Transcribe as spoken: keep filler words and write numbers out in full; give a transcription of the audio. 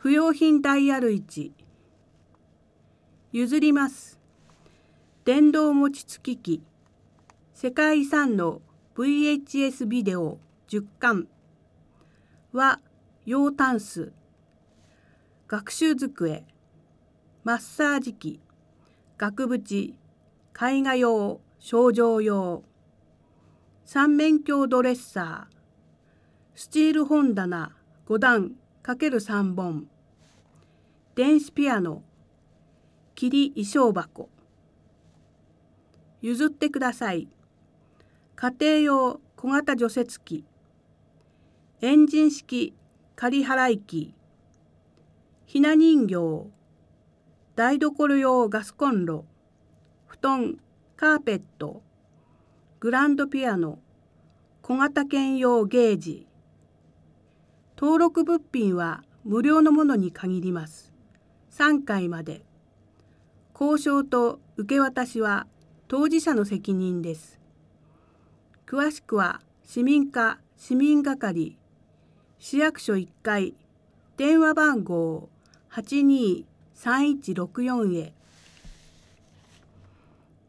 不用品ダイヤルいち。譲ります。電動餅つき機。世界遺産の ブイエイチエス ビデオじゅっかん。和洋タンス。学習机。マッサージ機。額縁。絵画用、症状用。三面鏡ドレッサー。スチール本棚ご段 ×さん 本。電子ピアノ。桐衣装箱。譲ってください。家庭用小型除雪機。エンジン式仮払い機。ひな人形。台所用ガスコンロ。布団、カーペット。グランドピアノ。小型犬用ゲージ。登録物品は無料のものに限ります。さんかいまで。交渉と受け渡しは当事者の責任です。詳しくは市民課市民係市役所いっかい電話番号 はちにーさんいちろくよん へ。